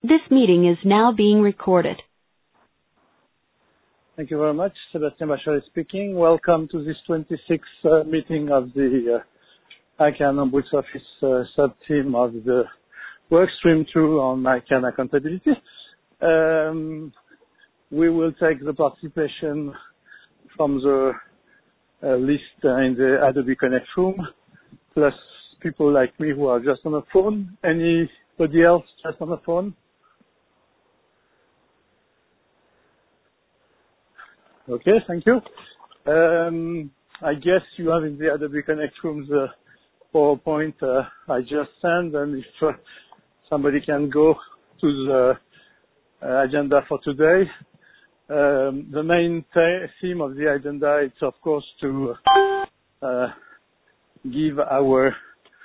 This meeting is now being recorded. Thank you very much. Sébastien Bachelet speaking. Welcome to this 26th meeting of the ICANN Ombuds Office sub-team of the Workstream 2 on ICANN accountability. We will take the participation from the list in the Adobe Connect room, plus people like me who are just on the phone. Anybody else just on the phone? Okay, thank you. I guess you have in the Adobe Connect room the PowerPoint I just sent, and if somebody can go to the agenda for today. The main theme of the agenda is, of course, to give our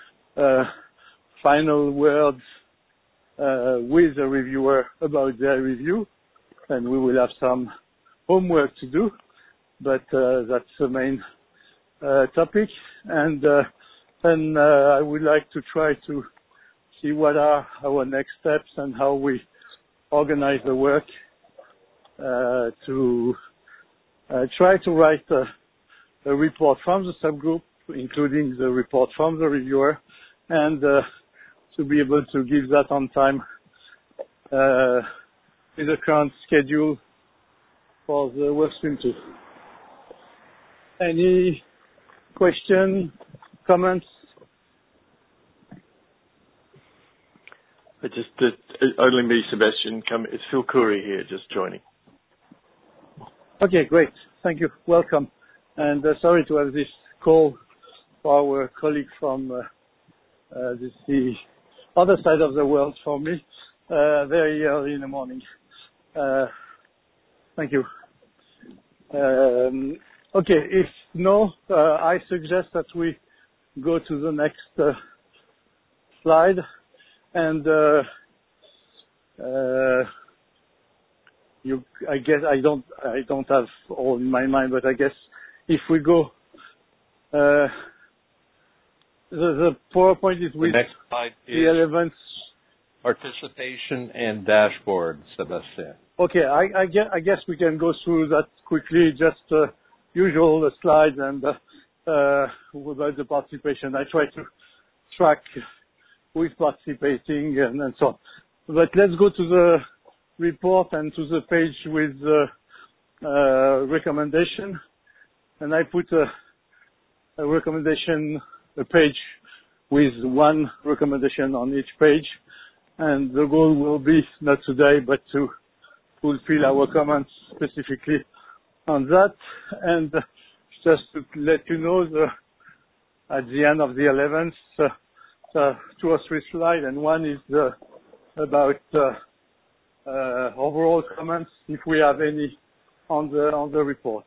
final words with the reviewer about their review, and we will have some homework to do, but that's the main topic. And then I would like to try to see what are our next steps and how we organize the work to try to write a report from the subgroup, including the report from the reviewer, and to be able to give that on time in the current schedule for the Workstream 2. Any question, comments? Only me, Sebastian. It's Phil Curry here, just joining. Okay, great. Thank you. Welcome. And sorry to have this call for our colleague from the other side of the world for me, very early in the morning. Thank you. Okay, if no, I suggest that we go to the next slide, and I guess I don't have all in my mind, but I guess if we go, the PowerPoint is with the next slide is the elements. Participation and dashboard, Sebastian. Okay, I guess we can go through that quickly, just usual slides and about the participation. I try to track who is participating and so on. But let's go to the report and to the page with the recommendation. And I put a recommendation, a page with one recommendation on each page. And the goal will be, not today, but to fulfill our comments specifically on that. And just to let you know, at the end of the 11th, 2 or 3 slides, and one is about overall comments, if we have any, on the report.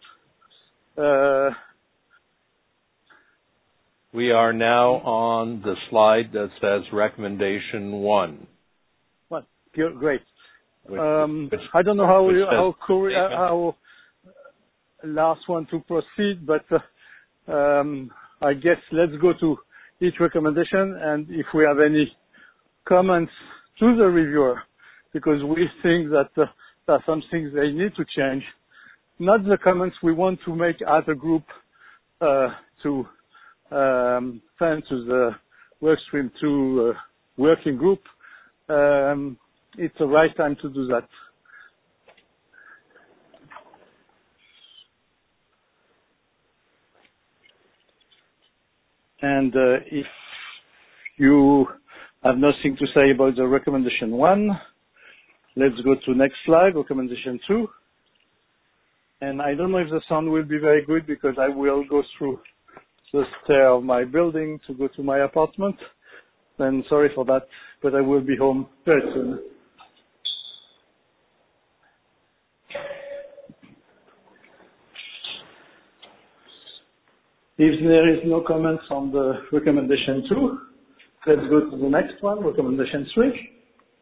We are now on the slide that says recommendation 1. Well, great. I don't know how last one to proceed, but I guess let's go to each recommendation, and if we have any comments to the reviewer, because we think that there are some things they need to change, not the comments we want to make as a group to send to the Workstream 2 working group. It's the right time to do that. And if you have nothing to say about the recommendation 1, let's go to next slide, recommendation 2. And I don't know if the sound will be very good because I will go through the stair of my building to go to my apartment. Then sorry for that, but I will be home very soon. If there is no comments on the recommendation 2, let's go to the next one, recommendation 3.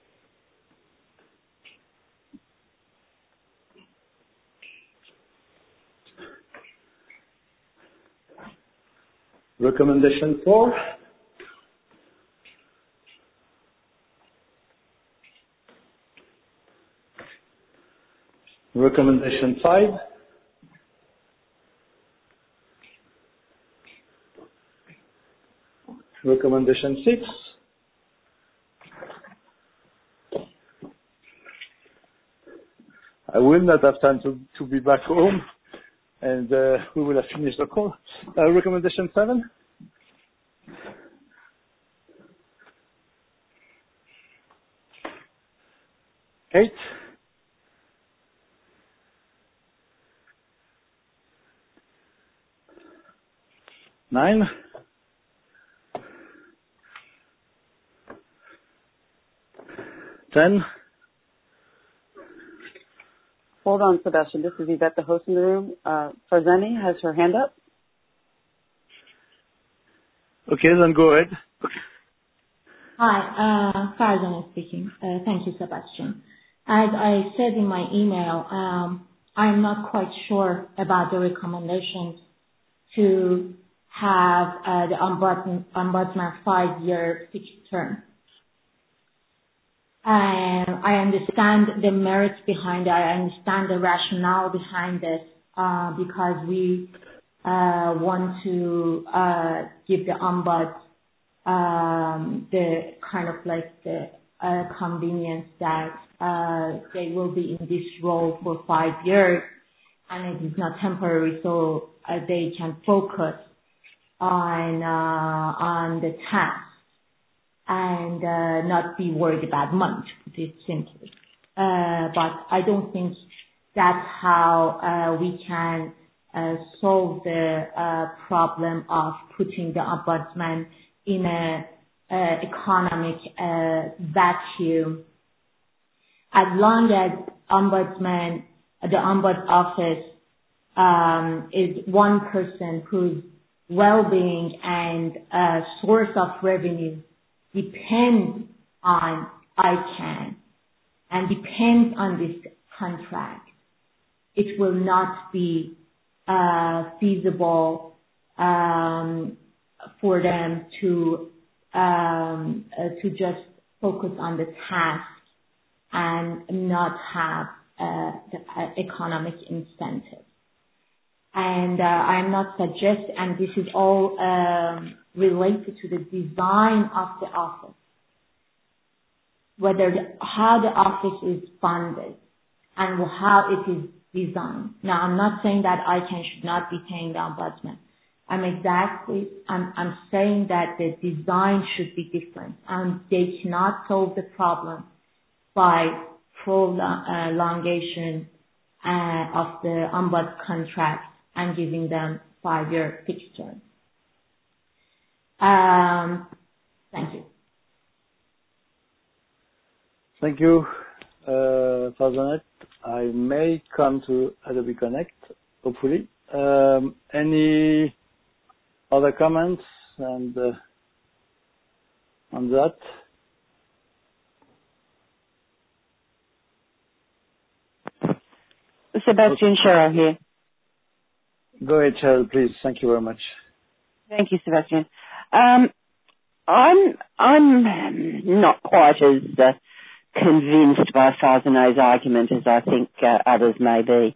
Recommendation 4. Recommendation 5. Recommendation 6. I will not have time to be back home, and we will have finished the call. Recommendation 7. 8. 9. 10. Hold on, Sebastian. This is Yvette, the host in the room. Farzani has her hand up. Okay, then go ahead. Hi, Farzani speaking. Thank you, Sebastian. As I said in my email, I'm not quite sure about the recommendations to have the ombudsman 5-year fixed term. I understand the merits behind it. I understand the rationale behind this because we want to give the ombuds the kind of like the convenience that they will be in this role for 5 years and it is not temporary, so they can focus on the task and not be worried about money, to put it simply. But I don't think that's how we can solve the problem of putting the ombudsman in a economic vacuum. As long as the ombuds office is one person whose well-being and source of revenue depends on ICANN and depends on this contract, it will not be feasible for them to just focus on the task and not have the economic incentive. And I'm not suggesting, and this is all related to the design of the office, how the office is funded and how it is designed. Now, I'm not saying that ICANN should not be paying the ombudsman. I'm saying that the design should be different, and they cannot solve the problem by prolongation of the ombuds contract and giving them 5-year fixed term. Thank you. Thank you, Farzaneh. I may come to Adobe Connect, hopefully. Any other comments on that? Sebastian Cheryl here. Go ahead, Cheryl, please. Thank you very much. Thank you, Sebastian. I'm not quite as convinced by Farzaneh's argument as I think others may be.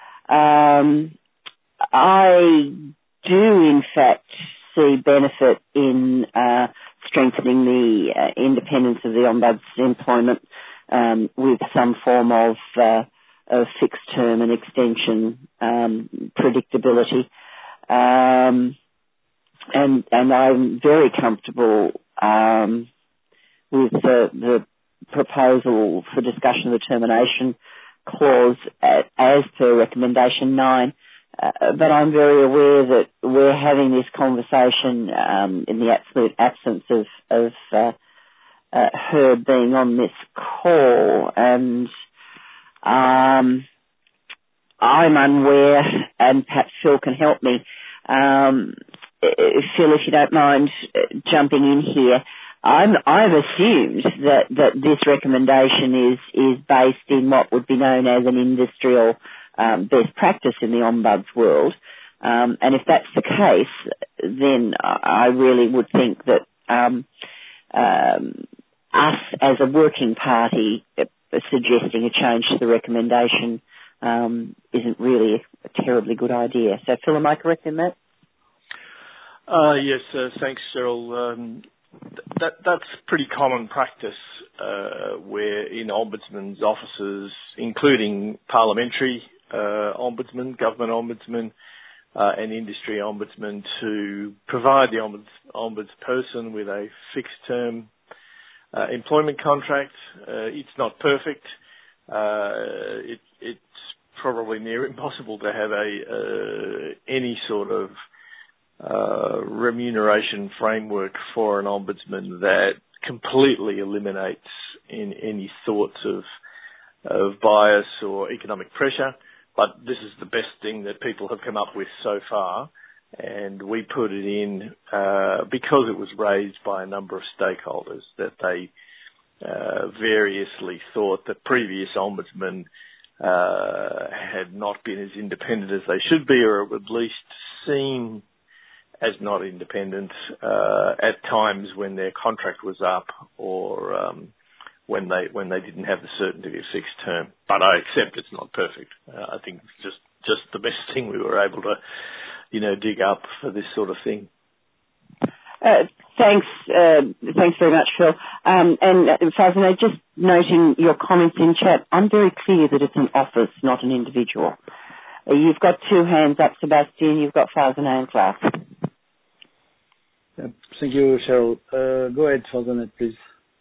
I do, in fact, see benefit in strengthening the independence of the Ombuds employment with some form of fixed term and extension predictability. And I'm very comfortable with the proposal for discussion of the termination clause as per recommendation 9. But I'm very aware that we're having this conversation in the absolute absence of Herb being on this call, and I'm unaware, and perhaps Phil can help me. Phil, if you don't mind jumping in here, I've assumed that this recommendation is based in what would be known as an industrial best practice in the Ombuds world. And if that's the case, then I really would think that us as a working party suggesting a change to the recommendation isn't really a terribly good idea. So, Phil, am I correct in that? Yes, thanks, Cheryl. That's pretty common practice where in ombudsmen's offices, including parliamentary ombudsman, government ombudsman, and industry ombudsman, to provide the ombudsperson with a fixed-term employment contract. It's not perfect. It's probably near impossible to have any sort of remuneration framework for an ombudsman that completely eliminates any thoughts of bias or economic pressure. But this is the best thing that people have come up with so far, and we put it in because it was raised by a number of stakeholders that they variously thought that previous ombudsmen had not been as independent as they should be, or at least seen as not independent at times when their contract was up, or when they didn't have the certainty of fixed term. But I accept it's not perfect. I think it's just the best thing we were able to, dig up for this sort of thing. Thanks very much, Phil. And Farzaneh, just noting your comments in chat, I'm very clear that it's an office, not an individual. You've got two hands up, Sebastian. You've got Farzaneh and Klaus. Thank you, Cheryl. Go ahead, Farzaneh, please.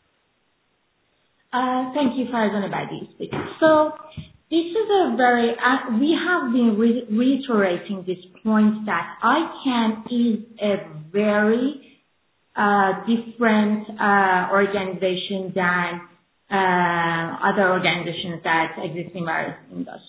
Thank you, Farzaneh Badi speaking. So this is we have been reiterating this point that ICANN is a very different organization than other organizations that exist in various industries.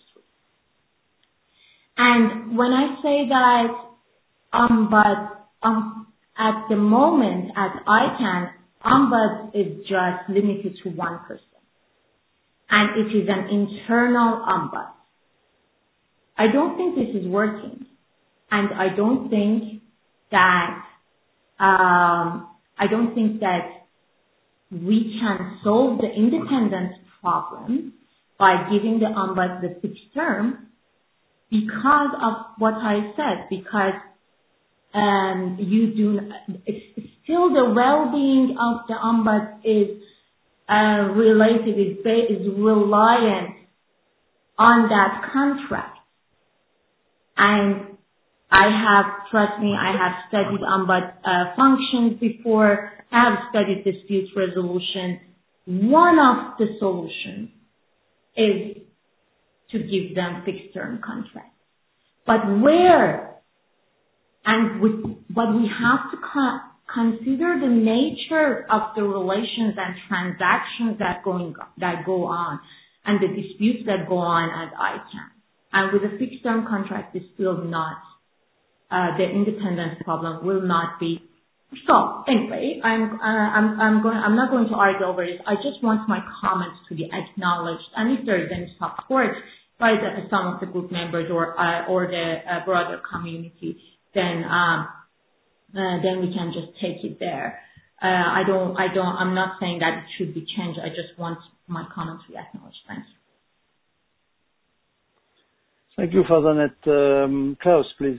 And when I say that at the moment at ICANN, Ombud is just limited to 1%. And it is an internal Ombud. I don't think this is working. And I don't think that we can solve the independence problem by giving the Ombud the fixed term because of what I said, because it's still the well-being of the Ombud is reliant on that contract. And trust me, I have studied Ombud functions before. I have studied dispute resolution. One of the solutions is to give them fixed-term contracts. But we have to consider the nature of the relations and transactions that go on and the disputes that go on at ICANN. And with a fixed-term contract, it's still not, the independence problem will not be solved. Anyway, I'm not going to argue over this. I just want my comments to be acknowledged. And if there is any support by some of the group members or the broader community, then we can just take it there. I'm not saying that it should be changed. I just want my comments to be acknowledged. Thank you. Thank you, Farzaneh. Klaus, please.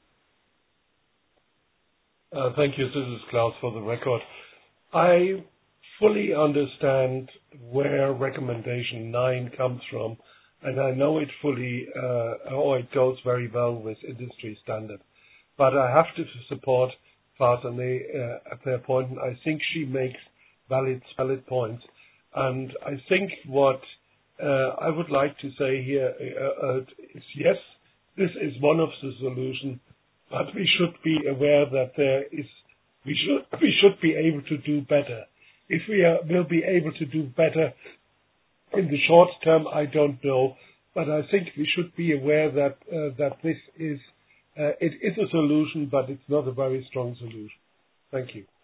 Thank you. This is Klaus for the record. I fully understand where recommendation 9 comes from, and I know it fully, or it goes very well with industry standard. But I have to support Farzaneh at their point, and I think she makes valid points. And I think what I would like to say here is, yes, this is one of the solutions, but we should be aware that we should be able to do better. If we will be able to do better in the short term, I don't know, but I think we should be aware that this is it is a solution, but it's not a very strong solution. Thank you.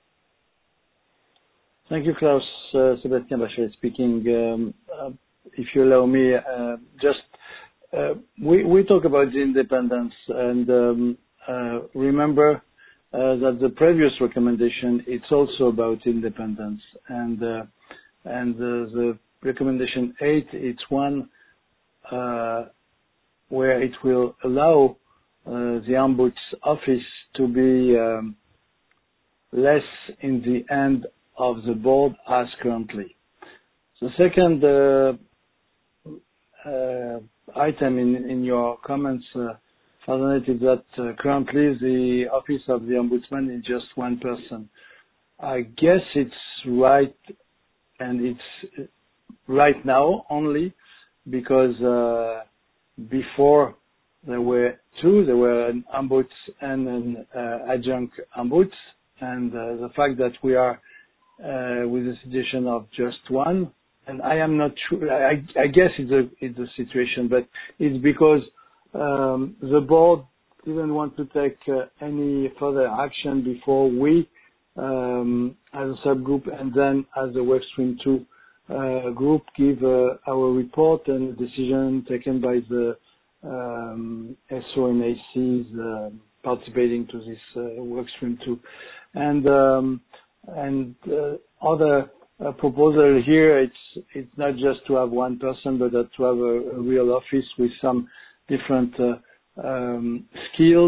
Thank you, Klaus. Sebastian Bacheret speaking. If you allow me, we talk about the independence, and remember that the previous recommendation, it's also about independence, and the recommendation 8, it's one where it will allow the Ombuds office to be less in the hand of the board as currently. The second item in your comments, Father Nate, is that currently the office of the Ombudsman is just one person. I guess it's right, and it's right now only because before there were two. There were an ombuds and an adjunct ombuds, and the fact that we are with a situation of just one, and I am not sure. I guess it's a situation, but it's because the board didn't want to take any further action before we, as a subgroup, and then as a Workstream 2 group, give our report and decision taken by the SO and ACs participating to this Workstream 2. And other proposal here, it's not just to have one person, but to have a real office with some different skills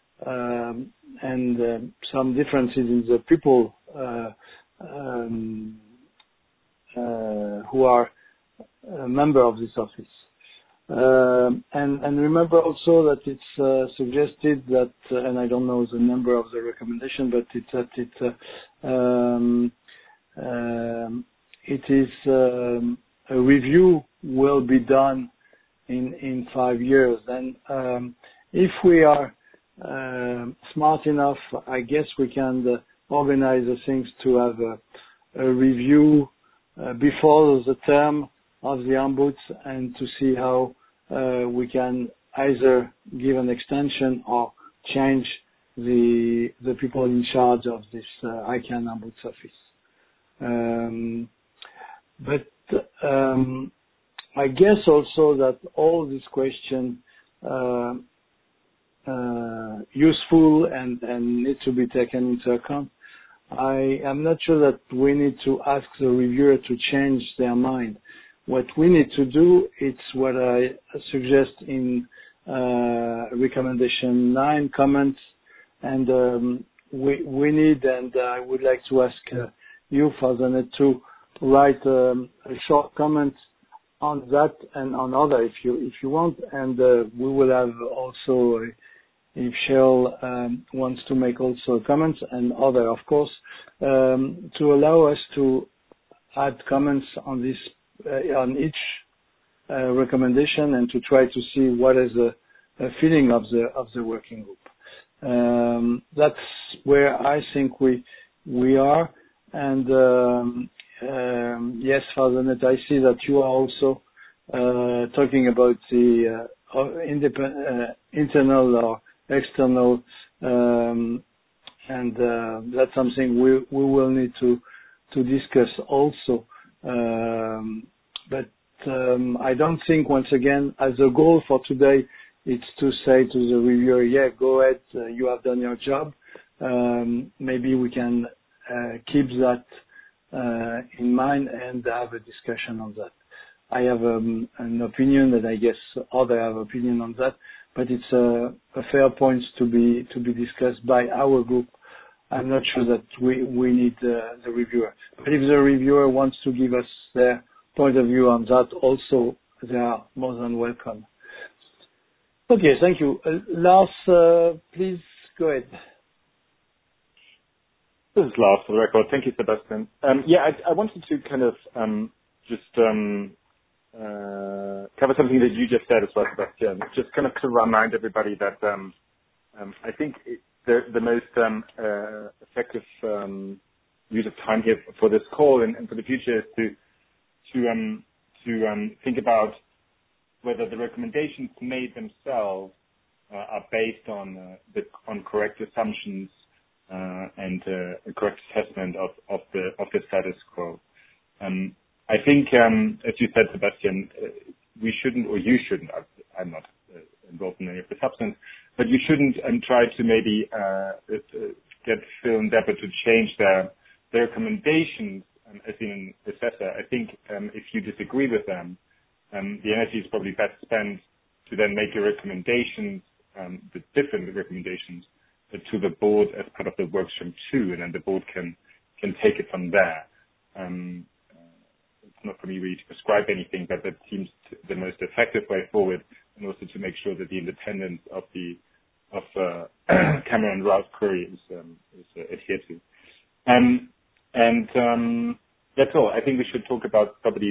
and some differences in the people who are a member of this office. And remember also that it's suggested that, and I don't know the number of the recommendation, but it's that it is a review will be done in 5 years. And if we are smart enough, I guess we can organize the things to have a review before the term of the ombuds, and to see how we can either give an extension or change the people in charge of this ICANN ombuds office. But I guess also that all these questions useful and need to be taken into account. I am not sure that we need to ask the reviewer to change their mind. What we need to do, it's what I suggest in recommendation 9 comments, and we need, and I would like to ask you, Father Nate, to write a short comment on that and on other if you want, and we will have also, if Cheryl wants to make also comments, and other, of course, to allow us to add comments on this on each recommendation, and to try to see what is the feeling of the working group. That's where I think we are, and yes, Father Nate, I see that you are also talking about the internal or external, and that's something we will need to discuss also. But I don't think, once again, as a goal for today, it's to say to the reviewer, yeah, go ahead, you have done your job. Maybe we can keep that in mind and have a discussion on that. I have an opinion, and I guess others have opinion on that, but it's a fair point to be discussed by our group. I'm not sure that we need the reviewer. But if the reviewer wants to give us their point of view on that, also, they are more than welcome. Okay, thank you. Lars, please go ahead. This is Lars for the record. Thank you, Sebastian. I wanted to kind of just cover something that you just said as well, Sebastian. Just kind of to remind everybody that I think the most effective use of time here for this call and for the future is to think about whether the recommendations made themselves are based on correct assumptions and a correct assessment of the status quo. I think, as you said, Sebastian, we shouldn't, or you shouldn't. I'm not involved in any of the substance, but you shouldn't try to maybe get Phil and Deborah to change their recommendations as an assessor. I think if you disagree with them, the energy is probably best spent to then make your recommendations, the different recommendations, to the board as part of the workstream 2, and then the board can take it from there. It's not for me really to prescribe anything, but that seems the most effective way forward, and also to make sure that the independence of Cameron Rouse query is adhered to. That's all. I think we should talk about probably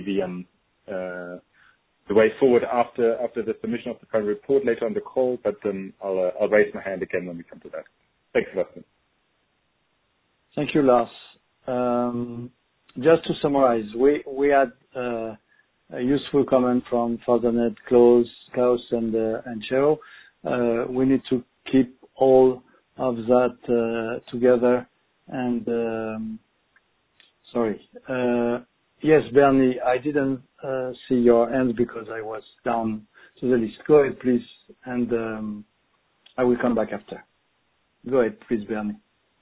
the way forward after the submission of the final report later on the call, but I'll raise my hand again when we come to that. Thanks, Sebastian. Thank you, Lars. Just to summarize, we had a useful comment from Father Klaus, and Cheryl. We need to keep all of that together. And yes, Bernie, I didn't see your hand because I was down to the list. Go ahead, please, and I will come back after. Go ahead, please, Bernie.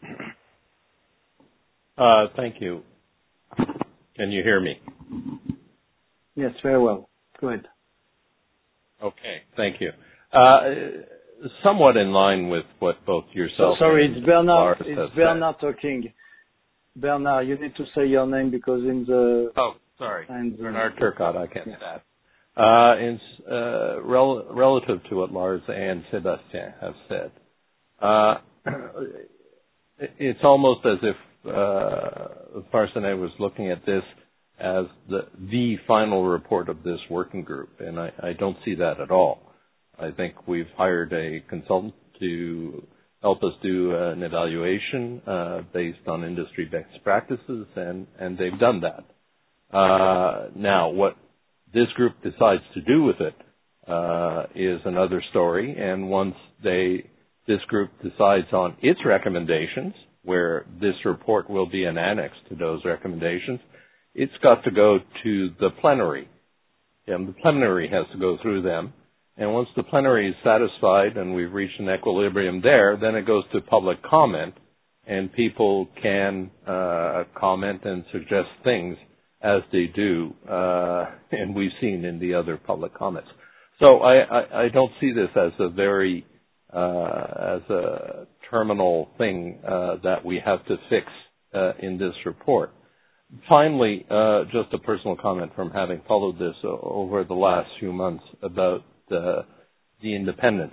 Thank you. Can you hear me? Yes, very well. Go ahead. Okay, thank you. Somewhat in line with what both yourself sorry, it's Bernard. It's Bernard talking. Bernard, you need to say your name because in the... Oh, sorry. Bernard Turcott, I can't say that. Relative to what Lars and Sebastien have said, it's almost as if Farsanet was looking at this as the final report of this working group, and I don't see that at all. I think we've hired a consultant to help us do an evaluation based on industry best practices, and they've done that. Now, what this group decides to do with it is another story, and once this group decides on its recommendations, where this report will be an annex to those recommendations, it's got to go to the plenary. And the plenary has to go through them. And once the plenary is satisfied and we've reached an equilibrium there, then it goes to public comment, and people can comment and suggest things as they do, and we've seen in the other public comments. So I don't see this as a very as a terminal thing that we have to fix in this report. Finally, just a personal comment from having followed this over the last few months about the independence.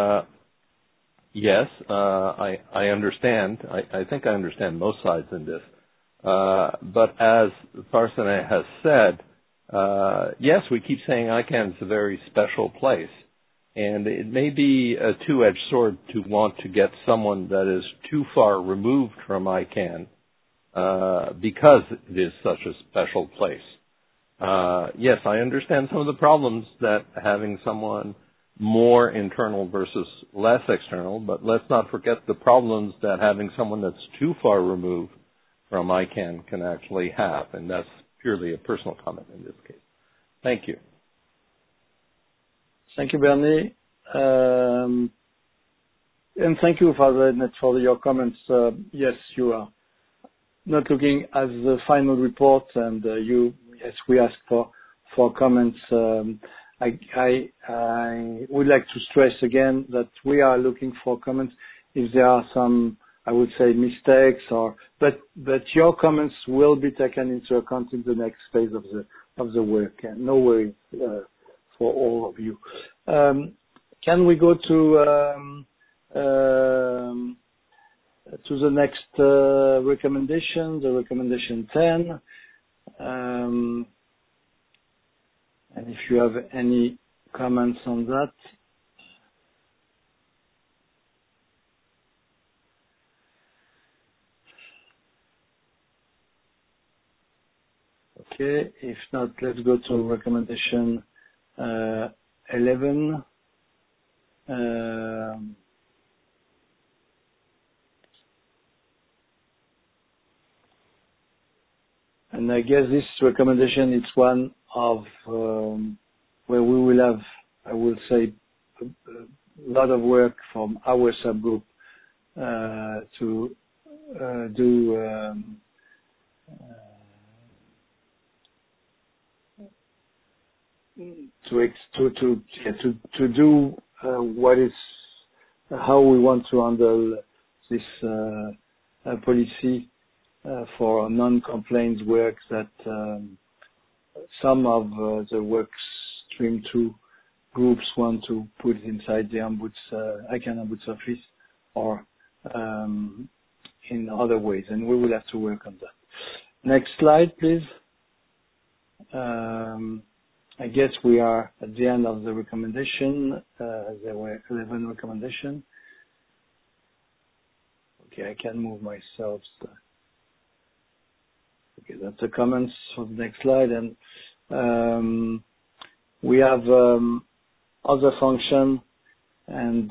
Yes, I understand. I think I understand most sides in this. But as Farsanet has said, yes, we keep saying ICANN is a very special place. And it may be a two-edged sword to want to get someone that is too far removed from ICANN because it is such a special place. Yes, I understand some of the problems that having someone more internal versus less external, but let's not forget the problems that having someone that's too far removed from ICANN can actually have, and that's purely a personal comment in this case. Thank you. Thank you, Bernie. And thank you, Father Ednet, for your comments. Yes, you are not looking at the final report, and yes, we asked for comments. I would like to stress again that we are looking for comments if there are some, I would say, mistakes, but your comments will be taken into account in the next phase of the work. And no worries for all of you. Can we go to the next recommendation, the recommendation 10? And if you have any comments on that. Okay, if not, let's go to recommendation 11. And I guess this recommendation is one of where we will have, I will say, a lot of work from our subgroup to do do what is how we want to handle this policy for non-complaints work that some of the work stream 2 groups want to put inside the ICANN Ombuds office or in other ways, and we will have to work on that. Next slide, please. I guess we are at the end of the recommendation. There were 11 recommendations. Okay, I can move myself. Okay, that's the comments for the next slide. And we have other function, and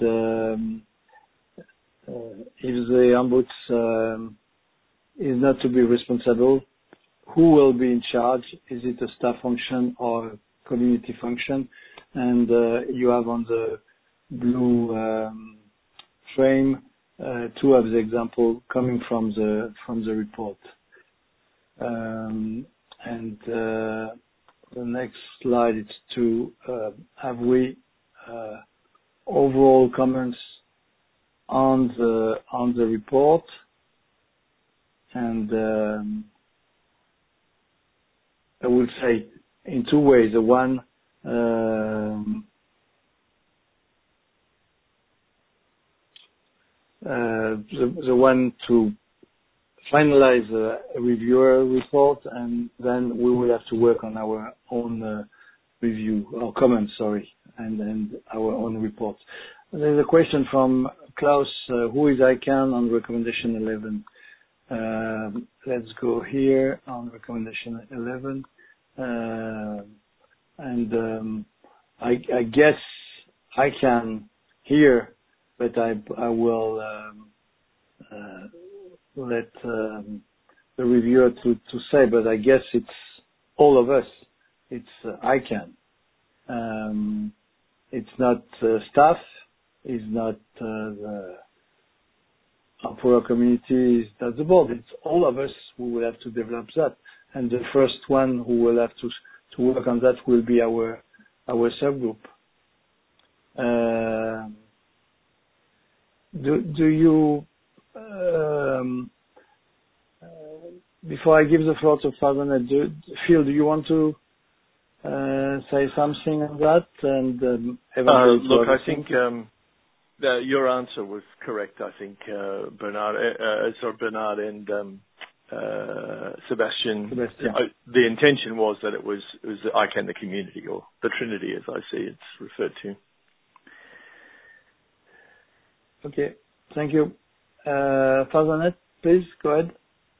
if the ombuds is not to be responsible, who will be in charge? Is it a staff function or a community function? And you have on the blue frame 2 of the examples coming from the report. And the next slide is to have we overall comments on the report, and I will say in 2 ways. The one the one to finalize a reviewer report, and then we will have to work on our own review or comments, and our own report. There's a question from Klaus, who is ICANN on recommendation 11? Let's go here on recommendation 11. And I guess I can here, but I will let the reviewer to say, but I guess it's all of us. It's ICANN. It's not staff. It's not the Opera community. It's not the board. It's all of us who will have to develop that. And the first one who will have to work on that will be our subgroup. Do you before I give the floor to Farzaneh, Phil, do you want to say something on that? And look, I think your answer was correct. I think Bernard and Sebastian. The intention was that it was ICANN the community, or the Trinity, as I see it's referred to. Okay, thank you. Farzaneh, please go ahead.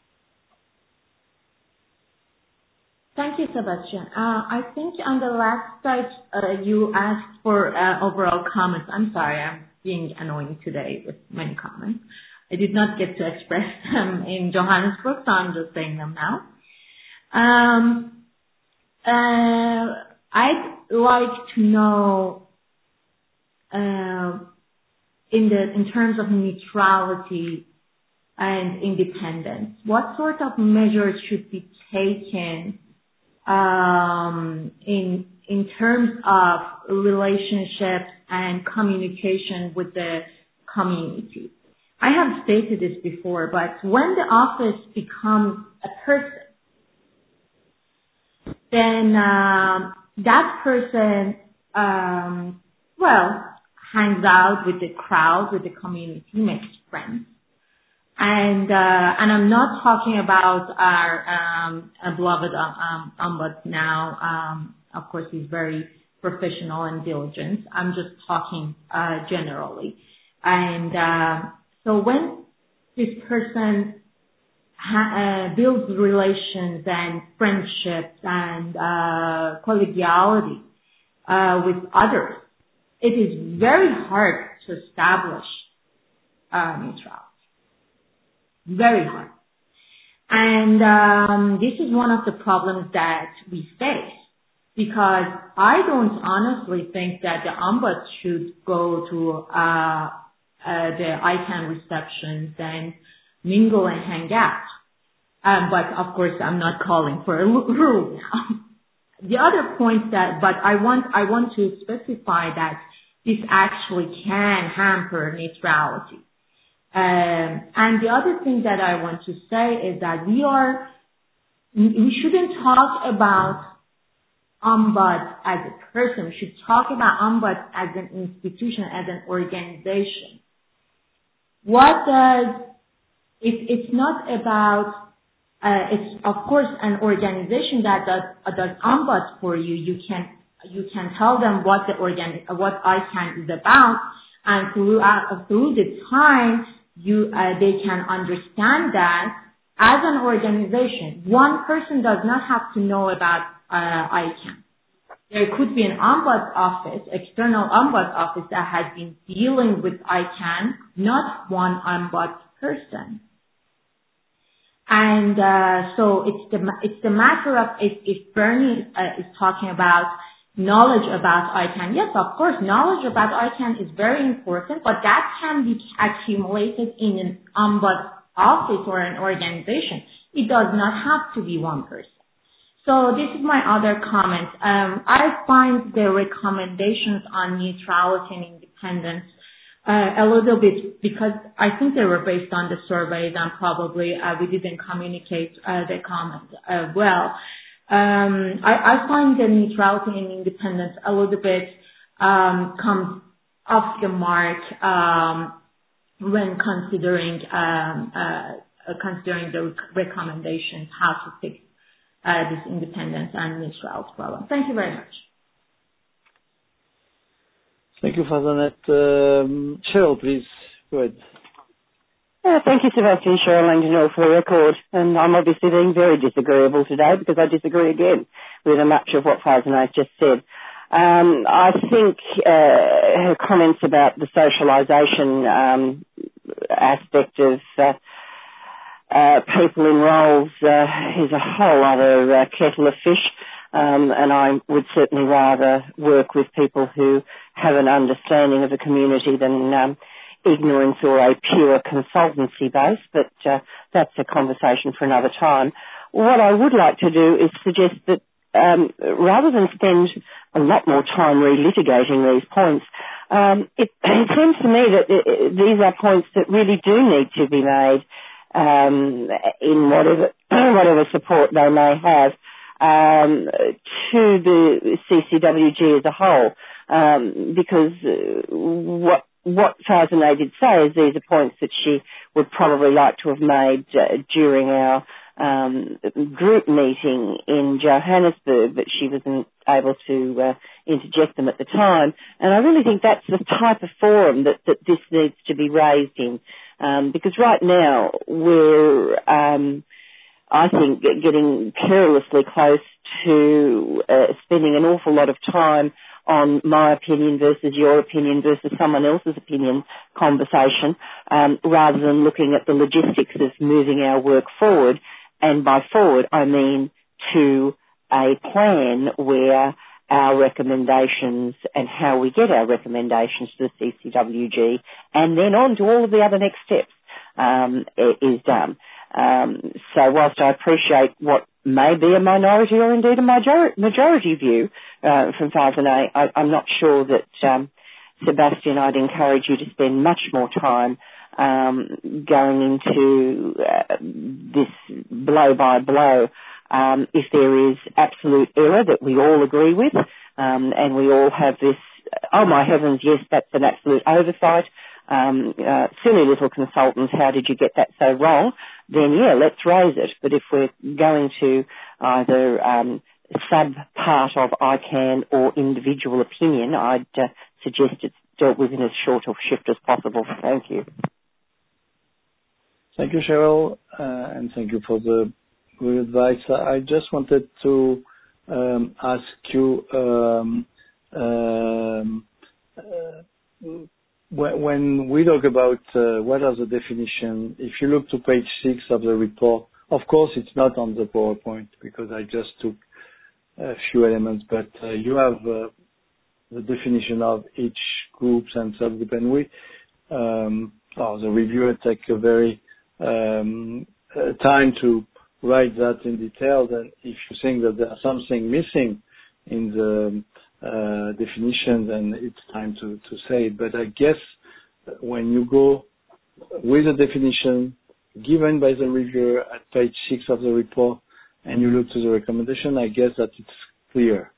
Thank you, Sebastian. I think on the last slide, you asked for overall comments. I'm sorry, I'm being annoying today with many comments. I did not get to express them in Johannesburg, so I'm just saying them now. I'd like to know, in terms of neutrality and independence, what sort of measures should be taken in terms of relationships and communication with the community? I have stated this before, but when the office becomes a person, then that person, hangs out with the crowd, with the community, makes friends. And I'm not talking about our beloved Ombud now. Of course, he's very professional and diligent. I'm just talking generally. And so when this person builds relations and friendships and collegiality with others, it is very hard to establish neutrality. Very hard. And this is one of the problems that we face, because I don't honestly think that the Ombud should go to the ICANN receptions and mingle and hang out. But of course, I'm not calling for a rule now. the other point but I want to specify that this actually can hamper neutrality. And the other thing that I want to say is that we shouldn't talk about Ombuds as a person. We should talk about Ombuds as an institution, as an organization. It's not about, it's of course an organization that does Ombuds for you. You can tell them what ICANN is about, and through the time, they can understand that as an organization, one person does not have to know about ICANN. There could be an Ombuds office, external Ombuds office that has been dealing with ICANN, not one Ombuds person. And so it's the matter of if Bernie is talking about knowledge about ICANN. Yes, of course, knowledge about ICANN is very important, but that can be accumulated in an Ombuds office or an organization. It does not have to be one person. So this is my other comment. I find the recommendations on neutrality and independence a little bit, because I think they were based on the surveys and probably we didn't communicate the comment well. I find the neutrality and independence a little bit comes off the mark when considering the recommendations how to fix this independence and neutrality problem. Thank you very much. Thank you, Farzaneh. Cheryl, please go ahead. Thank you, Sebastian. Cheryl Langdon for the record. And I'm obviously being very disagreeable today because I disagree again with much of what Farzaneh just said. I think her comments about the socialisation aspect of people enrolled is a whole other kettle of fish. And I would certainly rather work with people who have an understanding of the community than ignorance or a pure consultancy base, but that's a conversation for another time. What I would like to do is suggest that rather than spend a lot more time relitigating these points, it seems to me that these are points that really do need to be made in whatever support they may have to the CCWG as a whole, because what Farzaneh did say is these are points that she would probably like to have made during our group meeting in Johannesburg, but she wasn't able to interject them at the time. And I really think that's the type of forum that this needs to be raised in, because right now we're I think getting perilously close to spending an awful lot of time on my opinion versus your opinion versus someone else's opinion conversation, rather than looking at the logistics of moving our work forward. And by forward, I mean to a plan where our recommendations and how we get our recommendations to the CCWG and then on to all of the other next steps is done. So whilst I appreciate what may be a minority or indeed a majority view from Farzaneh, I'm not sure that, Sebastian, I'd encourage you to spend much more time going into this blow by blow. If there is absolute error that we all agree with, and we all have this, oh my heavens, yes, that's an absolute oversight, silly little consultants, how did you get that so wrong? Then yeah, let's raise it. But if we're going to either sub-part of ICANN or individual opinion, I'd suggest it's dealt with in as short a shift as possible. Thank you. Thank you, Cheryl, and thank you for the good advice. I just wanted to ask you, when we talk about what are the definition, if you look to page 6 of the report, of course it's not on the PowerPoint because I just took a few elements, but you have the definition of each groups and subgroup, and we, the reviewer take a very time to write that in detail. Then if you think that there's something missing, in the definitions, and it's time to say it. But I guess when you go with a definition given by the reviewer at page 6 of the report and you look to the recommendation, I guess that it's clear.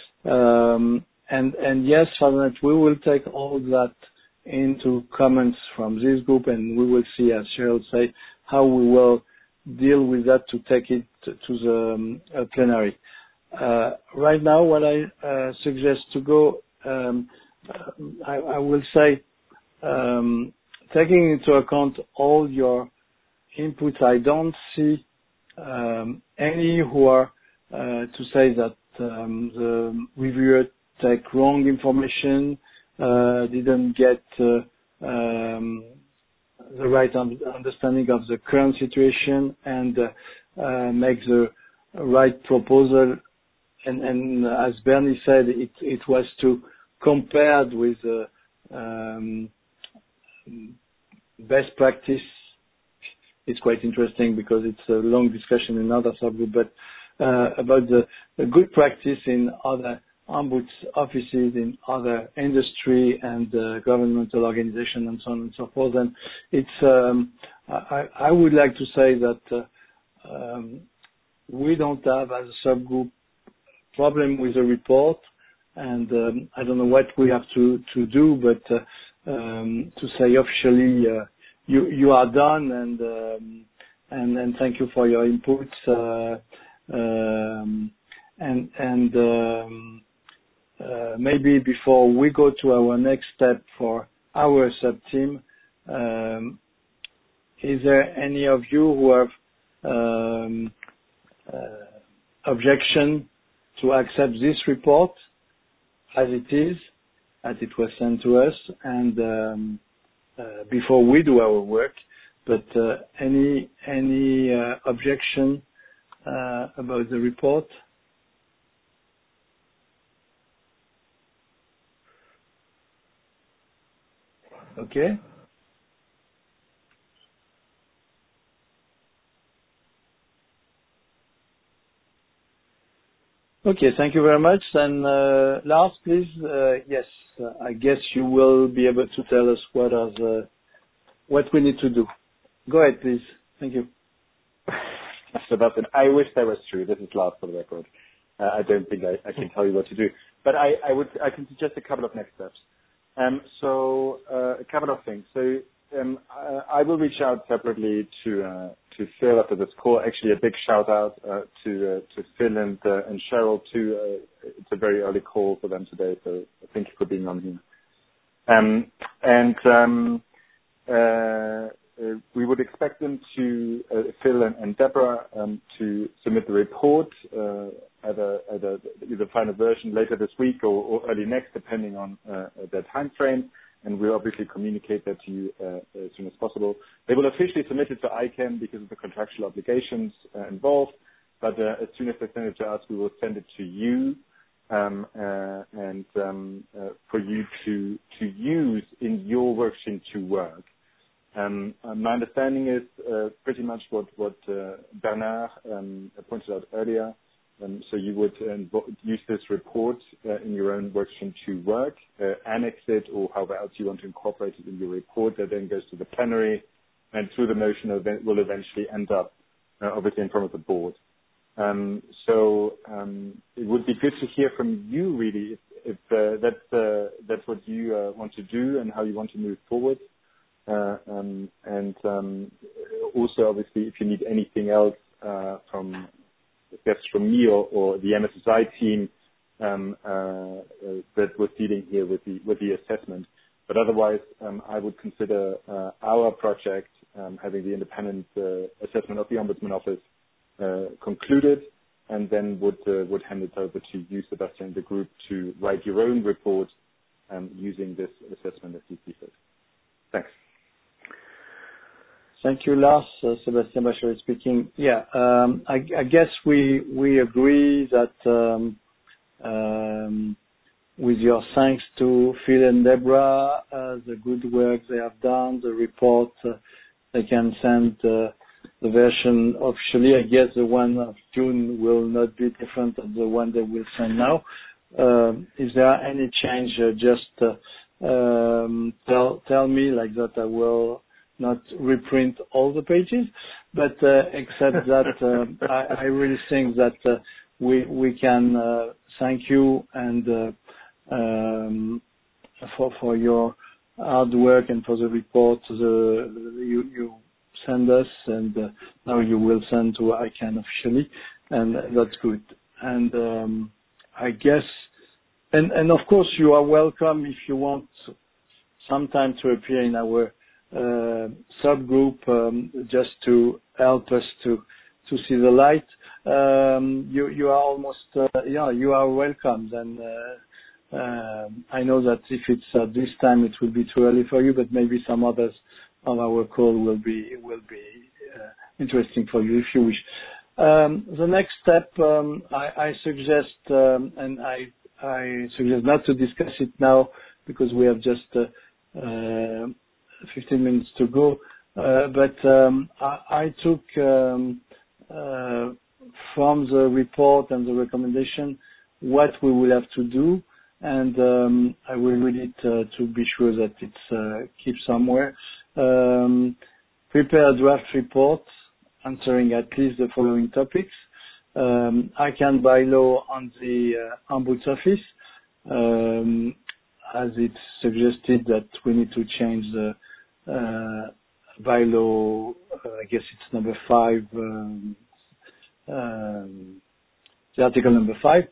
And yes, Ferdinand, we will take all that into comments from this group, and we will see, as Cheryl say, how we will deal with that to take it to the plenary. Right now, what I suggest to go, I will say, taking into account all your inputs, I don't see any who are to say that the reviewer take wrong information, didn't get the right understanding of the current situation, and make the right proposal. And as Bernie said, it was to compare with best practice. It's quite interesting because it's a long discussion in other subgroup, but about the good practice in other ombuds offices, in other industry and governmental organization, and so on and so forth. And it's I would like to say that we don't have, as a subgroup, problem with the report, and I don't know what we have to do, but to say officially you are done, and thank you for your inputs, maybe before we go to our next step for our sub-team, is there any of you who have objection to accept this report as it is, as it was sent to us, and before we do our work? But any objection about the report? Okay. Okay, thank you very much. And Lars, please. Yes, I guess you will be able to tell us what we need to do. Go ahead, please. Thank you. Sebastian, I wish that was true. This is Lars, for the record. I don't think I can tell you what to do, but I can suggest a couple of next steps. So a couple of things. So I will reach out separately to Phil after this call. Actually, a big shout out to Phil and Cheryl too. It's a very early call for them today, so thank you for being on here. We would expect them to Phil and Deborah to submit the report at the final version later this week or early next, depending on their time frame. And we'll obviously communicate that to you as soon as possible. They will officially submit it to ICANN because of the contractual obligations involved. But as soon as they send it to us, we will send it to you and for you to use in your workstream to work. My understanding is pretty much what Bernard pointed out earlier. So you would use this report in your own workstream to work, annex it, or however else you want to incorporate it in your report. That then goes to the plenary, and through the motion will eventually end up, obviously, in front of the board. So it would be good to hear from you, really, if that's what you want to do and how you want to move forward. Also, obviously, if you need anything else from me or the MSSI team that was dealing here with the assessment. But otherwise, I would consider our project, having the independent assessment of the Ombudsman Office concluded, and then would hand it over to you, Sebastian, and the group to write your own report using this assessment as you see fit. Thanks. Thank you, Lars. Sebastian Bacheret speaking. Yeah, I guess we agree that with your thanks to Phil and Deborah, the good work they have done, the report they can send the version officially. I guess the one of June will not be different than the one that we'll send now. If there are any change, just tell me like that. I will not reprint all the pages, but except that I really think that we can thank you and for your hard work and for the report you send us, and now you will send to ICANN officially, and that's good. And I guess, and of course you are welcome if you want sometime to appear in our subgroup just to help us to see the light. You are almost you are welcome. And I know that if it's at this time it will be too early for you, but maybe some others of our call will be interesting for you if you wish. The next step, I suggest, and I suggest not to discuss it now because we have just 15 minutes to go. But I took from the report and the recommendation what we will have to do, and I will read it to be sure that it's kept somewhere. Prepare a draft report answering at least the following topics. ICANN bylaw on the Ombuds Office, as it's suggested that we need to change the bylaw, I guess it's number 5, the article number 5,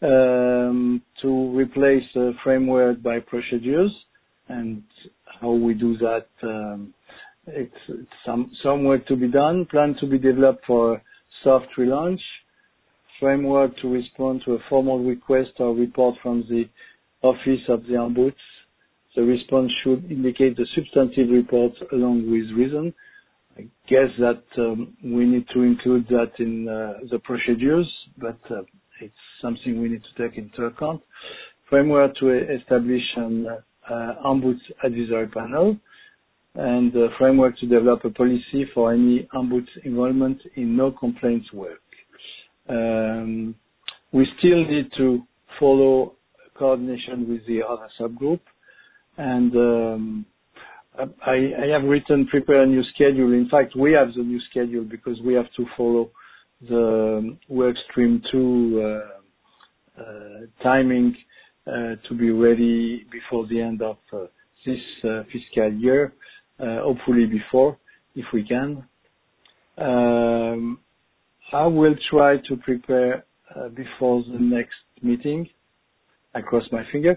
to replace the framework by procedures. And how we do that, it's some work to be done, plan to be developed for soft relaunch, framework to respond to a formal request or report from the Office of the Ombuds. The response should indicate the substantive report along with reason. I guess that we need to include that in the procedures, but it's something we need to take into account. Framework to establish an Ombuds advisory panel, and framework to develop a policy for any Ombuds involvement in no complaints work. We still need to follow coordination with the other subgroup, and I have written prepare a new schedule. In fact, we have the new schedule because we have to follow the work stream 2 timing to be ready before the end of this fiscal year, hopefully before, if we can. I will try to prepare before the next meeting. I cross my finger.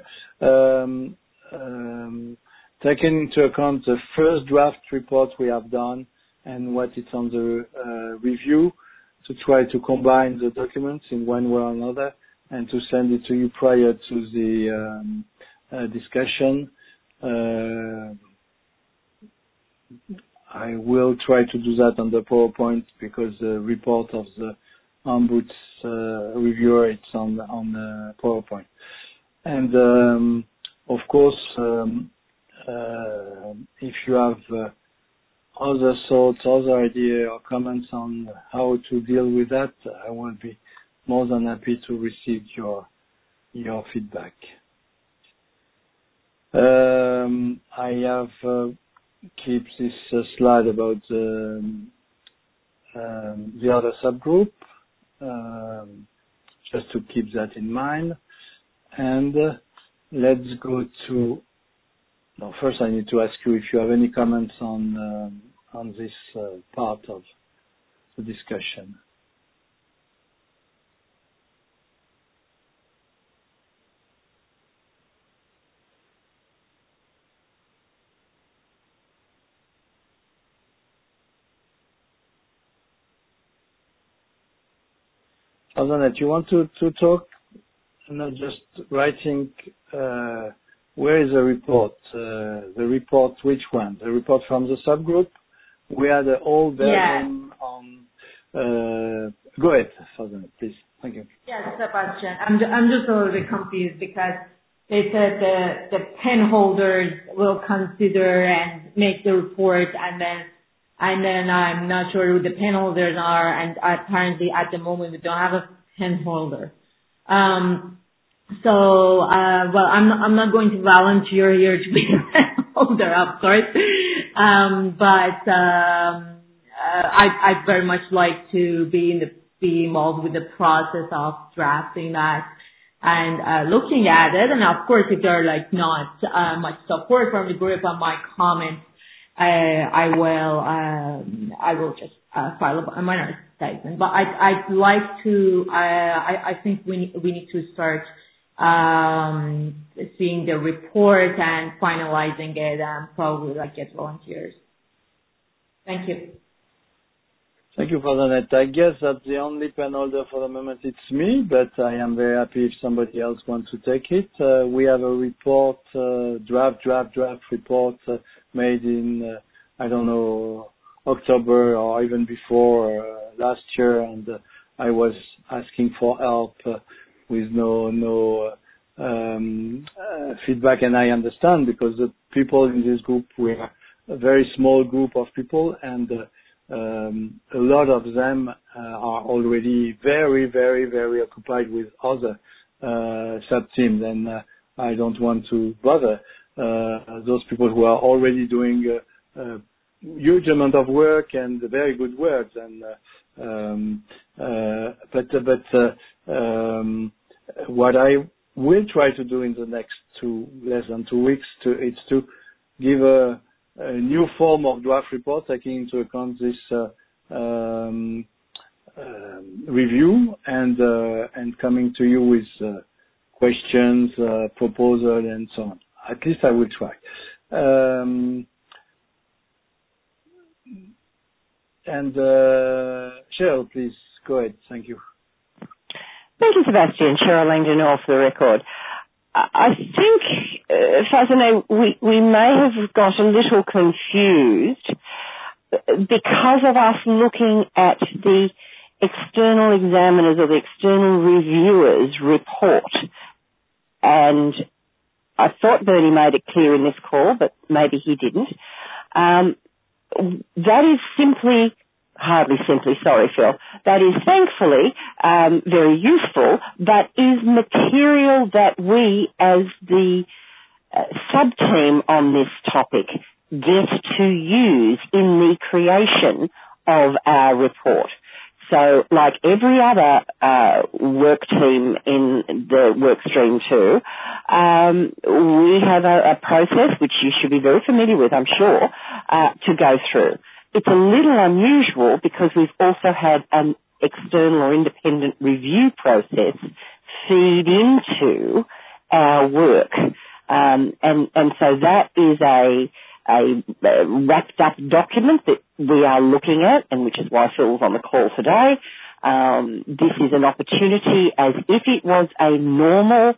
Taking into account the first draft report we have done and what it's under review, to try to combine the documents in one way or another and to send it to you prior to the discussion. I will try to do that on the PowerPoint because the report of the Ombuds reviewer, it's on the PowerPoint. And of course, if you have other thoughts, other ideas or comments on how to deal with that, I will be more than happy to receive your feedback. I have keep this slide about the other subgroup, just to keep that in mind. And let's go to. No, first I need to ask you if you have any comments on this part of the discussion. Alana, do you want to talk? Not just writing. Where is the report? The report, which one? The report from the subgroup? We had the old version on. Go ahead, Susan, please. Thank you. Yes, Sebastian. I'm just a little bit confused because they said the pen holders will consider and make the report, and then and then I'm not sure who the pen holders are, and apparently at the moment we don't have a pen holder. Well, I'm not going to volunteer here to be a pen holder, of course, but I'd very much like to be involved with the process of drafting that and looking at it. And of course, if there are not much support from the group on my comments, I will just file a minor statement. But I'd like to. I think we need to start seeing the report and finalizing it, and probably get volunteers. Thank you. Thank you, Fazanette. I guess that the only pen holder for the moment it's me, but I am very happy if somebody else wants to take it. We have a report, draft report made in, October or even before last year, and I was asking for help with no feedback, and I understand because the people in this group, we are a very small group of people, and a lot of them are already very, very, very occupied with other sub-teams, and I don't want to bother those people who are already doing a huge amount of work and very good work. And what I will try to do in the next less than 2 weeks is to give a new form of draft report taking into account this review and coming to you with questions, proposal, and so on. At least I will try. Cheryl, please go ahead. Thank you. Thank you, Sebastian. Cheryl Langdon off the record. I think, Farzaneh, we may have got a little confused because of us looking at the external examiners or the external reviewers report. And I thought Bernie made it clear in this call, but maybe he didn't. That is simply, hardly simply, sorry, Phil, that is thankfully very useful, but is material that we as the sub-team on this topic get to use in the creation of our report. So like every other work team in the work stream too, we have a process which you should be very familiar with, I'm sure, to go through. It's a little unusual because we've also had an external or independent review process feed into our work. And so that is a wrapped up document that we are looking at, and which is why Phil's on the call today. This is an opportunity as if it was a normal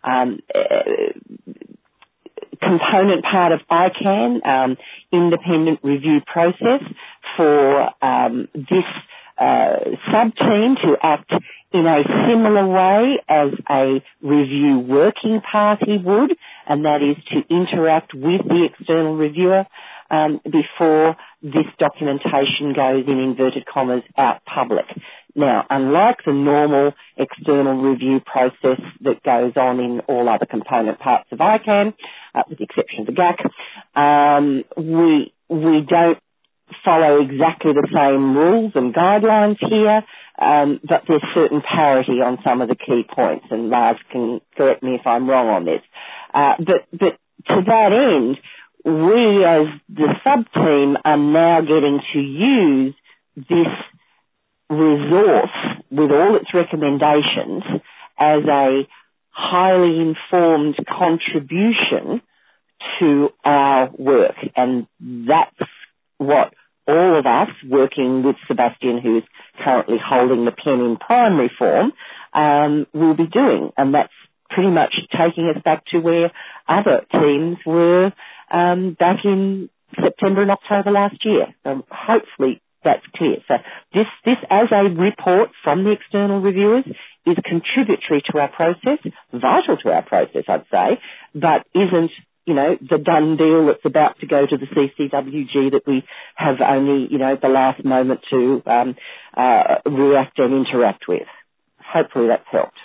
component part of ICANN, independent review process for this sub-team to act in a similar way as a review working party would, and that is to interact with the external reviewer before this documentation goes, in inverted commas, out public. Now, unlike the normal external review process that goes on in all other component parts of ICANN, with the exception of the GAC, we don't follow exactly the same rules and guidelines here, but there's certain parity on some of the key points, and Lars can correct me if I'm wrong on this. But to that end, we as the sub-team are now getting to use this resource with all its recommendations as a highly informed contribution to our work. And that's what all of us working with Sebastian, who's currently holding the pen in primary form, will be doing. And that's pretty much taking us back to where other teams were back in September and October last year. Hopefully that's clear. So this as a report from the external reviewers is contributory to our process, vital to our process, I'd say, but isn't the done deal that's about to go to the CCWG that we have only, the last moment to react and interact with. Hopefully that's helped.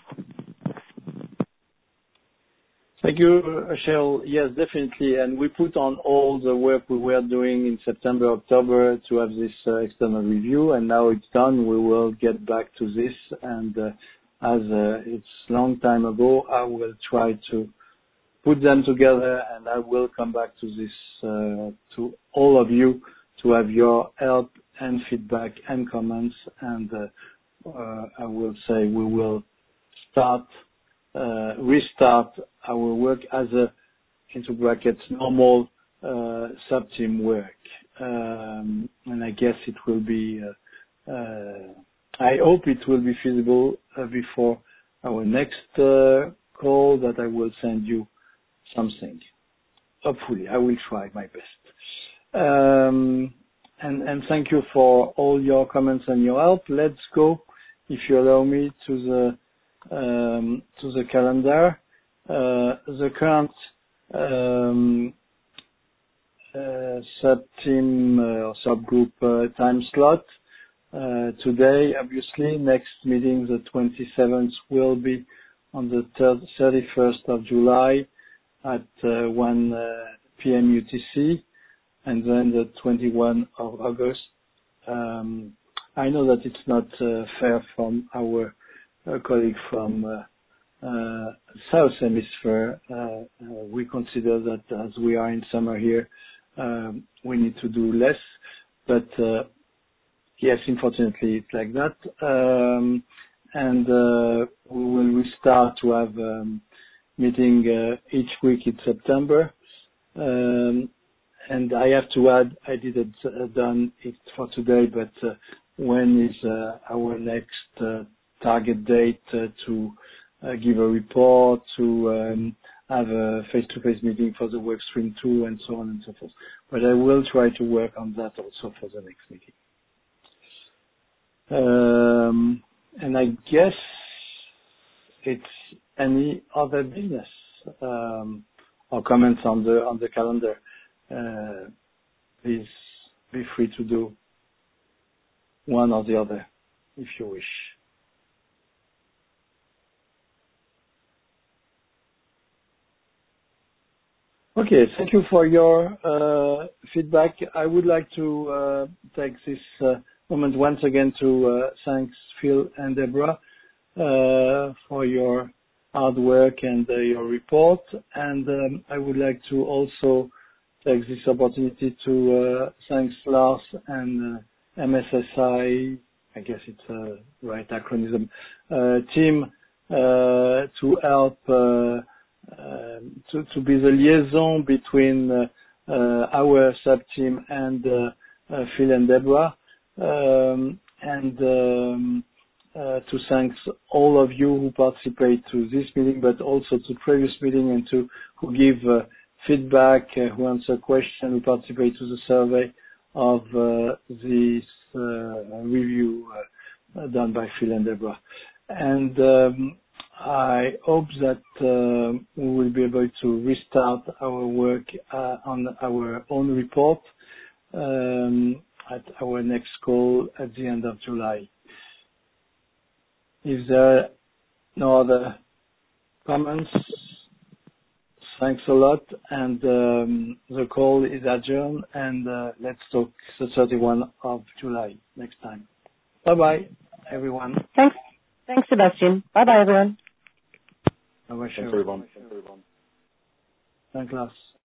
Thank you, Cheryl. Yes, definitely. And we put on all the work we were doing in September, October to have this external review, and now it's done. We will get back to this, and as it's long time ago, I will try to put them together, and I will come back to this to all of you to have your help and feedback and comments, and I will say we will restart our work as a, into brackets, normal sub-team work. And I guess it will be, I hope it will be feasible before our next call that I will send you something. Hopefully, I will try my best. And thank you for all your comments and your help. Let's go, if you allow me, to the calendar. The current sub-team or subgroup time slot today, obviously. Next meeting, the 27th, will be on the 31st of July at 1 p.m. UTC, and then the 21st of August. I know that it's not fair from our colleague from South Hemisphere. We consider that as we are in summer here, we need to do less. But yes, unfortunately, it's like that. And we will restart to have meeting each week in September. And I have to add, I didn't done it for today, but when is our next target date to give a report, to have a face-to-face meeting for the work stream 2, and so on and so forth. But I will try to work on that also for the next meeting. And I guess it's any other business or comments on the calendar. Please be free to do one or the other if you wish. Okay, thank you for your feedback. I would like to take this moment once again to thank Phil and Deborah for your hard work and your report. And I would like to also take this opportunity to thank Lars and MSSI, I guess it's a right acronym, team to help to be the liaison between our sub-team and Phil and Deborah, and to thank all of you who participate to this meeting, but also to previous meeting, and to who give feedback, who answer questions, who participate to the survey of this review done by Phil and Deborah. And I hope that we will be able to restart our work on our own report at our next call at the end of July. If there are no other comments, thanks a lot, and the call is adjourned, and let's talk the 31st of July next time. Bye-bye, everyone. Thanks. Thanks, Sebastian. Bye-bye, everyone. Bye-bye, Thanks, everyone. Thanks, Lars.